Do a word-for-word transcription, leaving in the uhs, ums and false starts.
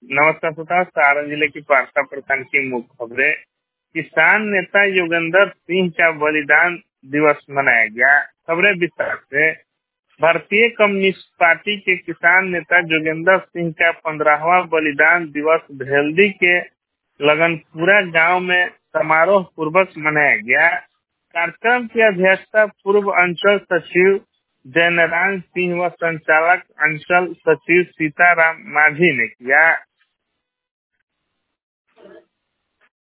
नमस्कार श्रोता, सारण जिले की पारसा प्रखंड की मुख्य खबरें। किसान नेता योगेंद्र सिंह का बलिदान दिवस मनाया गया। खबरें विस्तार से। भारतीय कम्युनिस्ट पार्टी के किसान नेता योगेंद्र सिंह का पंद्रहवां बलिदान दिवस भेल्दी के लगनपुरा गांव में समारोह पूर्वक मनाया गया। कार्यक्रम की अध्यक्षता पूर्व अंचल सचिव जयनारायण सिंह व संचालक अंचल सचिव सीताराम मांझी ने किया।